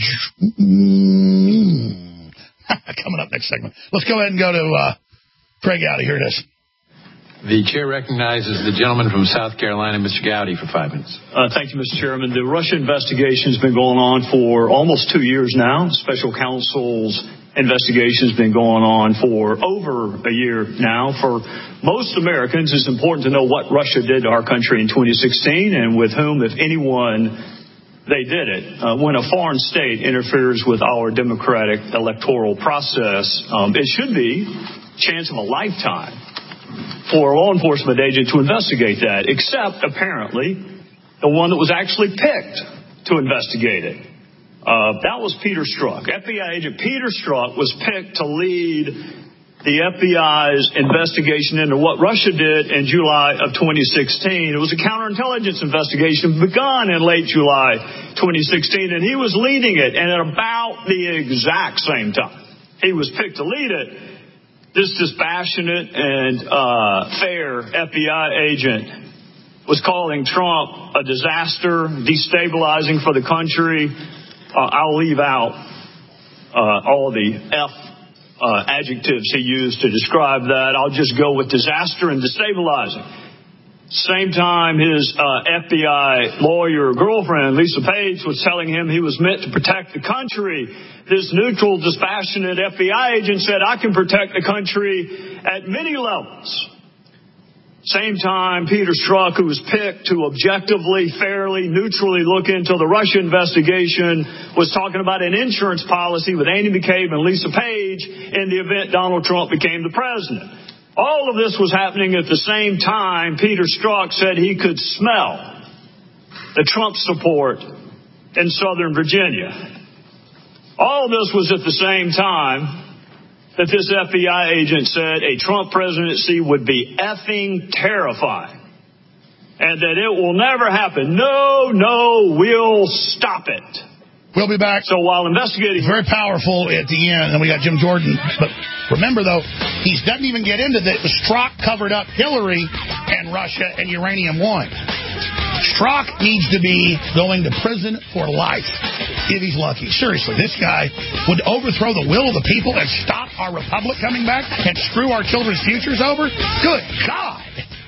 Speaker 3: Mm, coming up next segment. Let's go ahead and go to uh, Trey Gowdy. Here it is.
Speaker 8: The chair recognizes the gentleman from South Carolina, Mister Gowdy, for five minutes.
Speaker 16: Uh, thank you, Mister Chairman. The Russia investigation has been going on for almost two years now. Special counsel's investigation has been going on for over a year now. For most Americans, it's important to know what Russia did to our country in twenty sixteen and with whom, if anyone, they did it. Uh, when a foreign state interferes with our democratic electoral process, um, it should be a chance of a lifetime for a law enforcement agent to investigate that, except, apparently, the one that was actually picked to investigate it. Uh, that was Peter Strzok. F B I agent Peter Strzok was picked to lead the F B I's investigation into what Russia did in July of twenty sixteen. It was a counterintelligence investigation begun in late July twenty sixteen, and he was leading it. And at about the exact same time he was picked to lead it, this dispassionate and uh, fair F B I agent was calling Trump a disaster, destabilizing for the country. Uh, I'll leave out uh, all the F uh, adjectives he used to describe that. I'll just go with disaster and destabilizing. Same time, his uh, F B I lawyer girlfriend, Lisa Page, was telling him he was meant to protect the country. This neutral, dispassionate F B I agent said, I can protect the country at many levels. Same time, Peter Strzok, who was picked to objectively, fairly, neutrally look into the Russia investigation, was talking about an insurance policy with Andy McCabe and Lisa Page in the event Donald Trump became the president. All of this was happening at the same time Peter Strzok said he could smell the Trump support in Southern Virginia. All of this was at the same time that this F B I agent said a Trump presidency would be effing terrifying and that it will never happen. No, no, we'll stop it.
Speaker 3: We'll be back.
Speaker 16: So while investigating...
Speaker 3: Very powerful at the end, and we got Jim Jordan. But remember, though, he doesn't even get into that. Strzok covered up Hillary and Russia and Uranium One. Strzok needs to be going to prison for life if he's lucky. Seriously, this guy would overthrow the will of the people and stop our republic coming back and screw our children's futures over? Good God!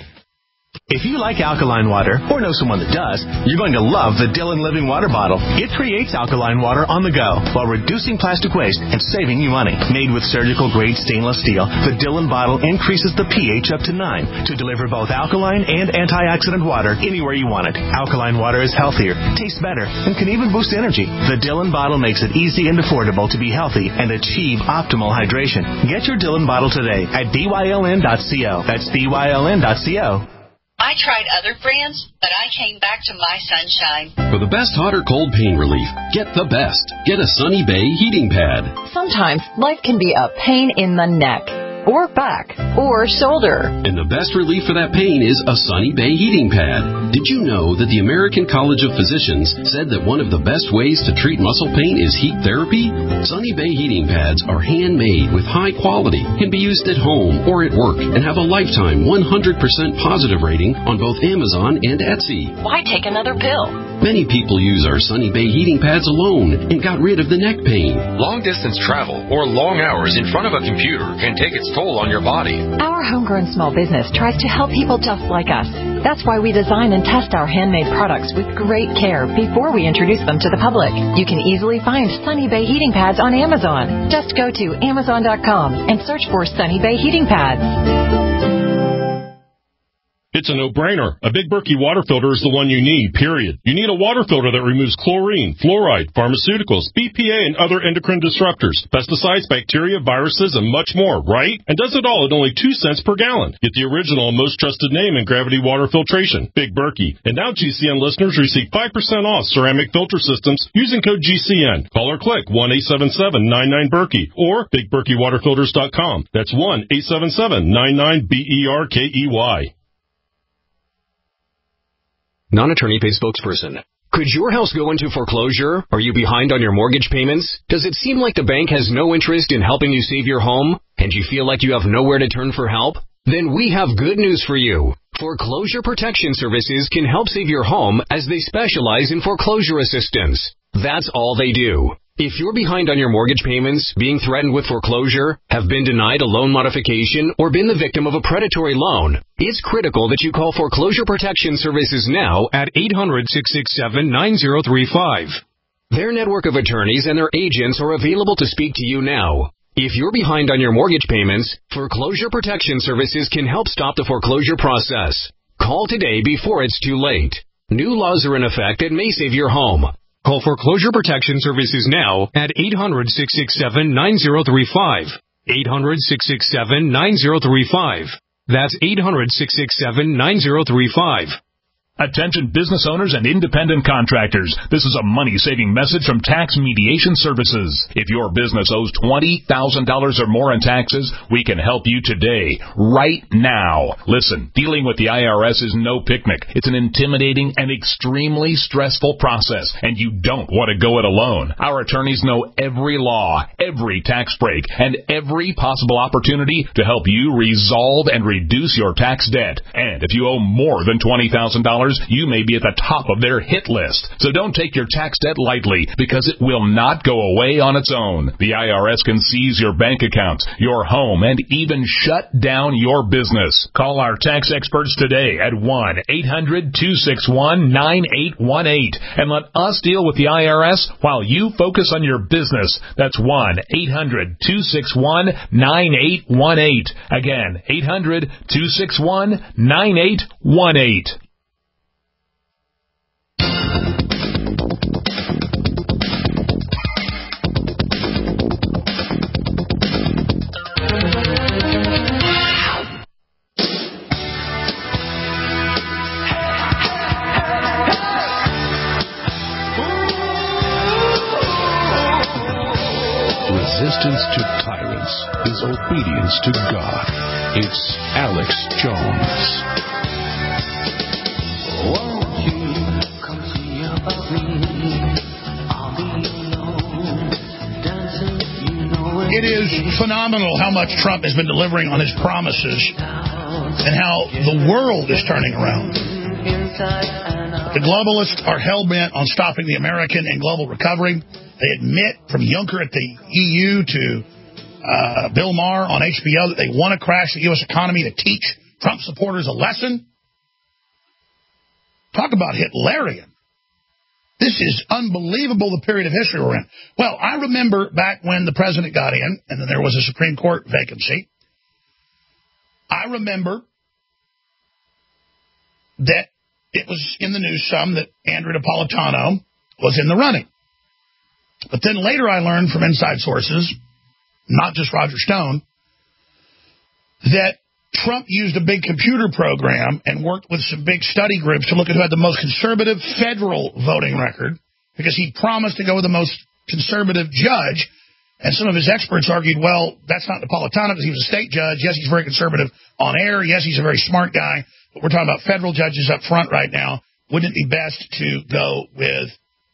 Speaker 9: If you like alkaline water, or know someone that does, you're going to love the Dillon Living Water Bottle. It creates alkaline water on the go while reducing plastic waste and saving you money. Made with surgical-grade stainless steel, the Dillon bottle increases the pH up to nine to deliver both alkaline and antioxidant water anywhere you want it. Alkaline water is healthier, tastes better, and can even boost energy. The Dillon bottle makes it easy and affordable to be healthy and achieve optimal hydration. Get your Dillon bottle today at B Y L N dot co. That's B Y L N dot co.
Speaker 22: I tried other brands, but I came back to My Sunshine.
Speaker 10: For the best hot or cold pain relief, get the best. Get a Sunny Bay heating pad.
Speaker 11: Sometimes life can be a pain in the neck, or back, or shoulder.
Speaker 10: And the best relief for that pain is a Sunny Bay heating pad. Did you know that the American College of Physicians said that one of the best ways to treat muscle pain is heat therapy? Sunny Bay heating pads are handmade with high quality, can be used at home or at work, and have a lifetime one hundred percent positive rating on both Amazon and Etsy.
Speaker 11: Why take another pill?
Speaker 10: Many people use our Sunny Bay heating pads alone and got rid of the neck pain.
Speaker 12: Long-distance travel or long hours in front of a computer can take its toll on your body.
Speaker 11: Our homegrown small business tries to help people just like us. That's why we design and test our handmade products with great care before we introduce them to the public. You can easily find Sunny Bay heating pads on Amazon. Just go to amazon dot com and search for Sunny Bay heating pads.
Speaker 13: It's a no-brainer. A Big Berkey water filter is the one you need, period. You need a water filter that removes chlorine, fluoride, pharmaceuticals, B P A, and other endocrine disruptors, pesticides, bacteria, viruses, and much more, right? And does it all at only two cents per gallon. Get the original and most trusted name in gravity water filtration, Big Berkey. And now G C N listeners receive five percent off ceramic filter systems using code G C N. Call or click one eight seven seven nine nine Berkey or big berkey water filters dot com. That's one eight seven seven nine nine B E R K E Y.
Speaker 14: Non-attorney paid spokesperson. Could your house go into foreclosure? Are you behind on your mortgage payments? Does it seem like the bank has no interest in helping you save your home? And you feel like you have nowhere to turn for help? Then we have good news for you. Foreclosure Protection Services can help save your home as they specialize in foreclosure assistance. That's all they do. If you're behind on your mortgage payments, being threatened with foreclosure, have been denied a loan modification, or been the victim of a predatory loan, it's critical that you call Foreclosure Protection Services now at eight hundred, six six seven, nine zero three five. Their network of attorneys and their agents are available to speak to you now. If you're behind on your mortgage payments, Foreclosure Protection Services can help stop the foreclosure process. Call today before it's too late. New laws are in effect that may save your home. Call Foreclosure Protection Services now at eight hundred, six six seven, nine zero three five. eight hundred, six six seven, nine zero three five. That's eight hundred, six six seven, nine zero three five.
Speaker 15: Attention business owners and independent contractors. This is a money-saving message from Tax Mediation Services. If your business owes twenty thousand dollars or more in taxes, we can help you today, right now. Listen, dealing with the I R S is no picnic. It's an intimidating and extremely stressful process, and you don't want to go it alone. Our attorneys know every law, every tax break, and every possible opportunity to help you resolve and reduce your tax debt. And if you owe more than twenty thousand dollars, you may be at the top of their hit list. So don't take your tax debt lightly, because it will not go away on its own. The I R S can seize your bank accounts, your home, and even shut down your business. Call our tax experts today at one eight hundred, two six one, nine eight one eight and let us deal with the I R S while you focus on your business. That's one eight hundred, two six one, nine eight one eight. Again, eight hundred, two six one, nine eight one eight.
Speaker 5: Resistance to tyrants is obedience to God. It's Alex Jones.
Speaker 2: Won't you come see about me? I'll be alone, dancing, you know it.
Speaker 3: It is phenomenal how much Trump has been delivering on his promises and how the world is turning around. The globalists are hell-bent on stopping the American and global recovery. They admit, from Juncker at the E U to uh, Bill Maher on H B O, that they want to crash the U S economy to teach Trump supporters a lesson. Talk about Hitlerian. This is unbelievable, the period of history we're in. Well, I remember back when the president got in, and then there was a Supreme Court vacancy. I remember that it was in the news some that Andrew Napolitano was in the running. But then later I learned from inside sources, not just Roger Stone, that Trump used a big computer program and worked with some big study groups to look at who had the most conservative federal voting record, because he promised to go with the most conservative judge. And some of his experts argued, well, that's not Napolitano because he was a state judge. Yes, he's very conservative on air. Yes, he's a very smart guy. But we're talking about federal judges up front right now. Wouldn't it be best to go with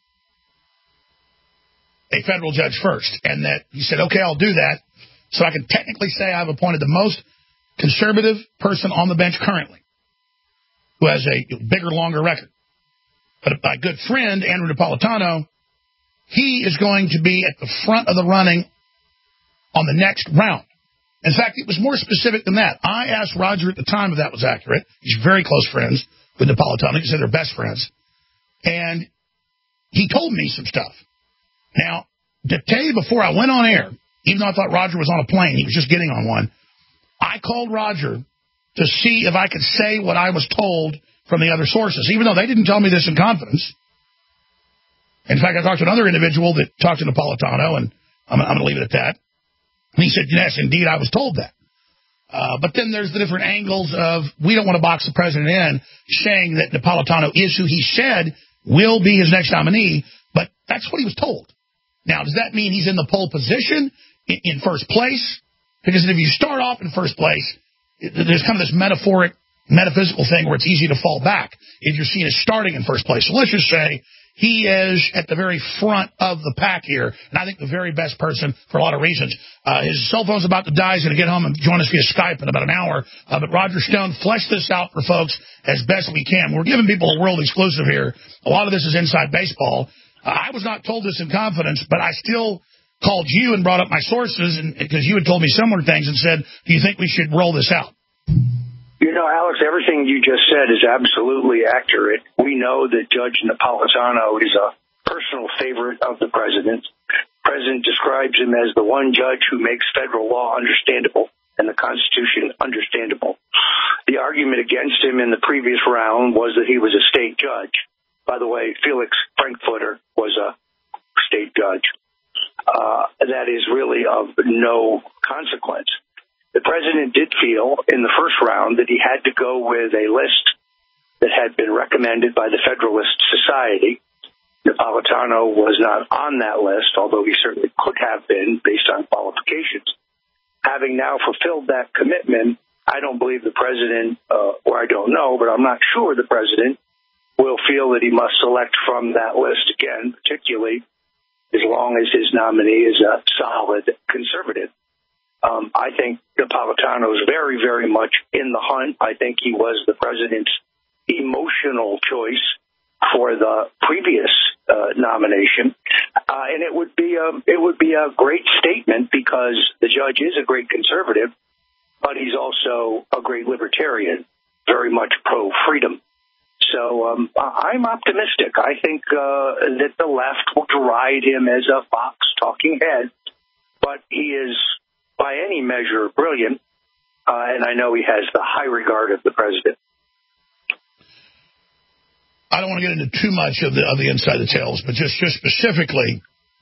Speaker 3: a federal judge first? And that he said, okay, I'll do that, so I can technically say I've appointed the most conservative person on the bench currently, who has a bigger, longer record. But my good friend, Andrew Napolitano, he is going to be at the front of the running on the next round. In fact, it was more specific than that. I asked Roger at the time if that was accurate. He's very close friends with Napolitano. He said they're best friends. And he told me some stuff. Now, to tell you before I went on air, even though I thought Roger was on a plane, he was just getting on one, I called Roger to see if I could say what I was told from the other sources, even though they didn't tell me this in confidence. In fact, I talked to another individual that talked to Napolitano, and I'm, I'm going to leave it at that. And he said, yes, indeed, I was told that. Uh, but then there's the different angles of we don't want to box the president in, saying that Napolitano is who he said will be his next nominee, but that's what he was told. Now, does that mean he's in the pole position in, in first place? Because if you start off in first place, it, there's kind of this metaphoric, metaphysical thing where it's easy to fall back if you're seen as starting in first place. So let's just say he is at the very front of the pack here, and I think the very best person for a lot of reasons. Uh, his cell phone's about to die. He's going to get home and join us via Skype in about an hour. Uh, but Roger Stone, flesh this out for folks as best we can. We're giving people a world exclusive here. A lot of this is inside baseball. Uh, I was not told this in confidence, but I still called you and brought up my sources because you had told me similar things and said, do you think we should roll this out?
Speaker 18: You know, Alex, everything you just said is absolutely accurate. We know that Judge Napolitano is a personal favorite of the president. The president describes him as the one judge who makes federal law understandable and the Constitution understandable. The argument against him in the previous round was that he was a state judge. By the way, Felix Frankfurter was a state judge. Uh, that is really of no consequence. The president did feel in the first round that he had to go with a list that had been recommended by the Federalist Society. Napolitano was not on that list, although he certainly could have been based on qualifications. Having now fulfilled that commitment, I don't believe the president, uh, or I don't know, but I'm not sure the president will feel that he must select from that list again, particularly as long as his nominee is a solid conservative. Um, I think Napolitano is very, very much in the hunt. I think he was the president's emotional choice for the previous uh, nomination, uh, and it would be a it would be a great statement because the judge is a great conservative, but he's also a great libertarian, very much pro-freedom. So um, I'm optimistic. I think uh, that the left will deride him as a Fox talking head, but he is by any measure brilliant, uh, and I know he has the high regard of the president.
Speaker 3: I don't want to get into too much of the of the inside details, but just, just specifically,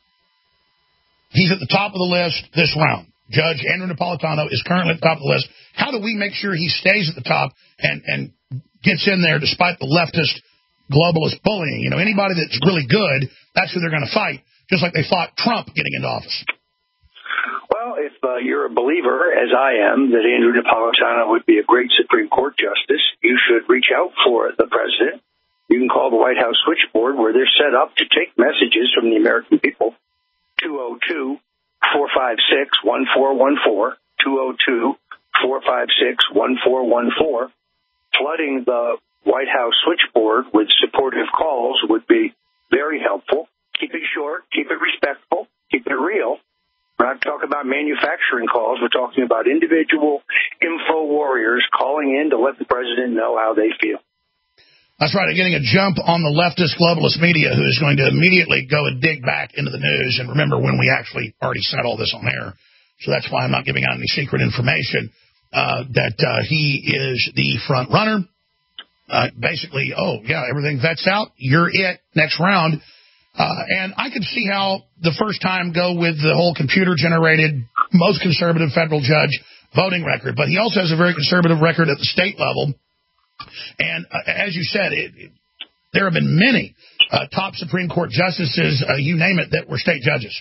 Speaker 3: he's at the top of the list this round. Judge Andrew Napolitano is currently at the top of the list. How do we make sure he stays at the top and, and gets in there despite the leftist globalist bullying? You know, anybody that's really good, that's who they're going to fight, just like they fought Trump getting into office.
Speaker 18: Well, if uh, you're a believer, as I am, that Andrew Napolitano would be a great Supreme Court justice, you should reach out for the president. You can call the White House switchboard where they're set up to take messages from the American people, two oh two, four five six, one four one four, two oh two, four five six, one four one four. Flooding the White House switchboard with supportive calls would be very helpful. Keep it short, keep it respectful, keep it real. We're not talking about manufacturing calls. We're talking about individual info warriors calling in to let the president know how they feel.
Speaker 3: That's right. Getting a jump on the leftist globalist media who is going to immediately go and dig back into the news. And remember when we actually already said all this on air. So that's why I'm not giving out any secret information, uh, that uh, he is the front runner. Uh, basically, oh, yeah, everything vets out. You're it next round. Uh, and I could see how the first time go with the whole computer-generated, most conservative federal judge voting record. But he also has a very conservative record at the state level. And uh, as you said, it, it, there have been many uh, top Supreme Court justices, uh, you name it, that were state judges.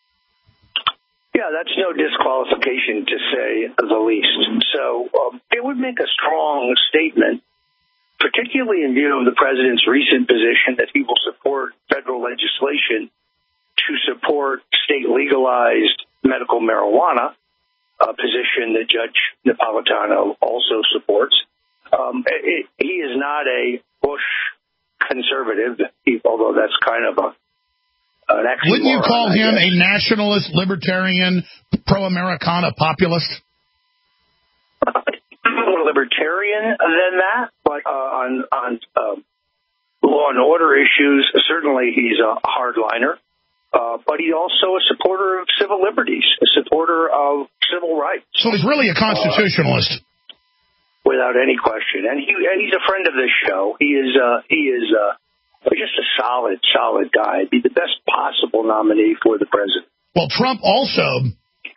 Speaker 18: Yeah, that's no disqualification to say the least. So um, it would make a strong statement, particularly in view of the president's recent position that he will support federal legislation to support state legalized medical marijuana, a position that Judge Napolitano also supports. Um, it, he is not a Bush conservative, although that's kind of a an oxymoron.
Speaker 3: Wouldn't you call him a nationalist, libertarian, pro-Americana populist?
Speaker 18: A little libertarian than that, but uh, on on uh, law and order issues, certainly he's a hardliner. Uh, but he's also a supporter of civil liberties, a supporter of civil rights.
Speaker 3: So he's really a constitutionalist,
Speaker 18: uh, without any question. And he and he's a friend of this show. He is uh, he is uh, just a solid, solid guy. He'd be the best possible nominee for the president.
Speaker 3: Well, Trump also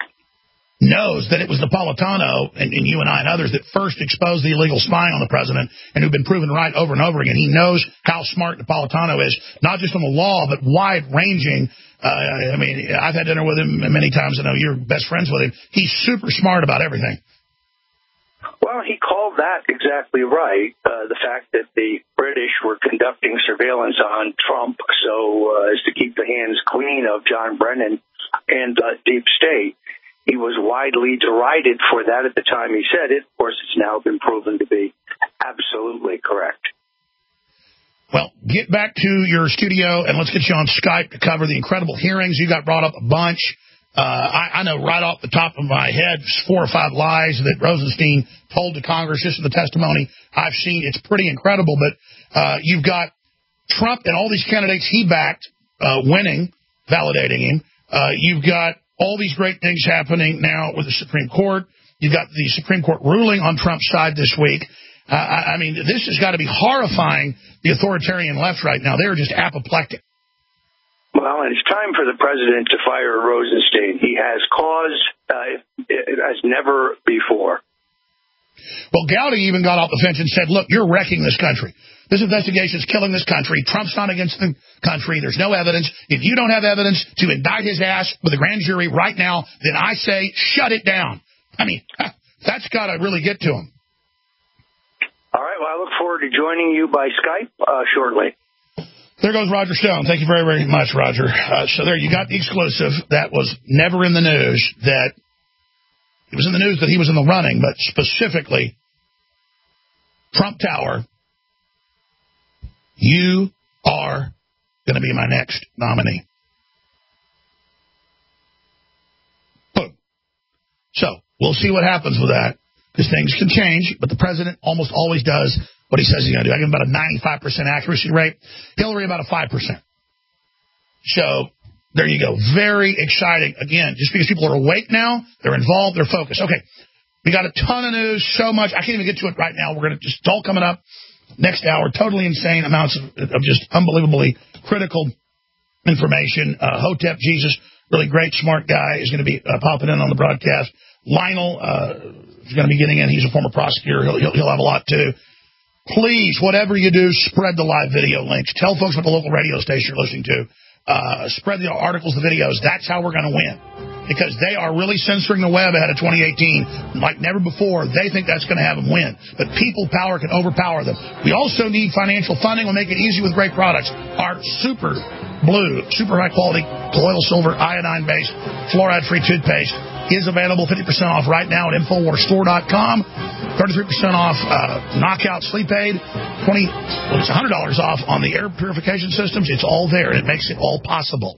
Speaker 3: knows that it was Napolitano and, and you and I and others that first exposed the illegal spying on the president and who've been proven right over and over again. He knows how smart Napolitano is, not just on the law, but wide-ranging. Uh, I mean, I've had dinner with him many times. I know you're best friends with him. He's super smart about everything.
Speaker 18: Well, he called that exactly right, uh, the fact that the British were conducting surveillance on Trump so uh, as to keep the hands clean of John Brennan and uh, Deep State. He was widely derided for that at the time he said it. Of course, it's now been proven to be absolutely correct.
Speaker 3: Well, get back to your studio, and let's get you on Skype to cover the incredible hearings. You got brought up a bunch. Uh, I, I know right off the top of my head four or five lies that Rosenstein told to Congress just in the testimony I've seen. It's pretty incredible, but uh, you've got Trump and all these candidates he backed uh, winning, validating him. Uh, you've got all these great things happening now with the Supreme Court. You've got the Supreme Court ruling on Trump's side this week. Uh, I, I mean, this has got to be horrifying the authoritarian left right now. They're just apoplectic.
Speaker 18: Well, it's time for the president to fire Rosenstein. He has cause uh, as never before.
Speaker 3: Well, Gowdy even got off the fence and said, look, you're wrecking this country. This investigation is killing this country. Trump's not against the country. There's no evidence. If you don't have evidence to indict his ass with a grand jury right now, then I say shut it down. I mean, that's got to really get to him.
Speaker 18: All right. Well, I look forward to joining you by Skype uh, shortly.
Speaker 3: There goes Roger Stone. Thank you very, very much, Roger. Uh, so there, you got the exclusive. That was never in the news. That it was in the news that he was in the running, but specifically Trump Tower. You are going to be my next nominee. Boom. So we'll see what happens with that, because things can change, but the president almost always does what he says he's going to do. I give him about a ninety-five percent accuracy rate. Hillary about a five percent. So there you go. Very exciting. Again, just because people are awake now, they're involved, they're focused. Okay, we got a ton of news, so much. I can't even get to it right now. We're going to just, it's all coming up. Next hour, totally insane amounts of, of just unbelievably critical information. Uh, Hotep Jesus, really great, smart guy, is going to be uh, popping in on the broadcast. Lionel uh, is going to be getting in. He's a former prosecutor. He'll, he'll, he'll have a lot, too. Please, whatever you do, spread the live video links. Tell folks about the local radio station you're listening to. Uh, spread the articles, the videos. That's how we're going to win. Because they are really censoring the web ahead of twenty eighteen like never before. They think that's going to have them win. But people power can overpower them. We also need financial funding. We'll make it easy with great products. Our super blue, super high quality, colloidal silver, iodine-based, fluoride-free toothpaste is available fifty percent off right now at Infowars Store dot com. thirty-three percent off uh, Knockout Sleep Aid. twenty well, it's one hundred dollars off on the air purification systems. It's all there, and it makes it all possible.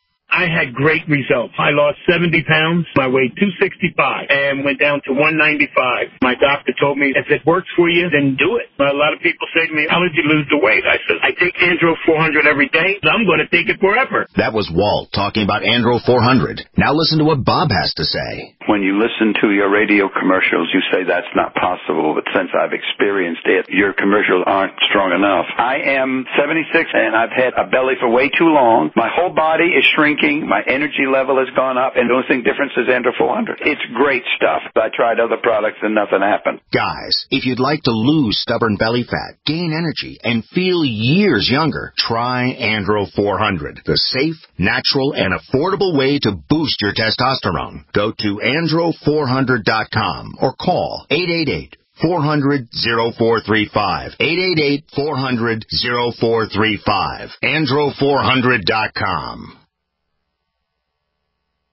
Speaker 1: I had great results. I lost seventy pounds. I weighed two sixty-five and went down to one ninety-five. My doctor told me, if it works for you, then do it. A lot of people say to me, how did you lose the weight? I said, I take Andro four hundred every day. So I'm going to take it forever.
Speaker 19: That was Walt talking about Andro four hundred. Now listen to what Bob has to say.
Speaker 20: When you listen to your radio commercials, you say that's not possible. But since I've experienced it, your commercials aren't strong enough. I am seventy-six and I've had a belly for way too long. My whole body is shrinking. My energy level has gone up, and the only thing difference is Andro four hundred. It's great stuff. I tried other products, and nothing happened.
Speaker 19: Guys, if you'd like to lose stubborn belly fat, gain energy, and feel years younger, try Andro four hundred, the safe, natural, and affordable way to boost your testosterone. Go to Andro four hundred dot com or call eight eight eight, four hundred, oh four three five. eight eight eight, four hundred, oh four three five. Andro four hundred dot com.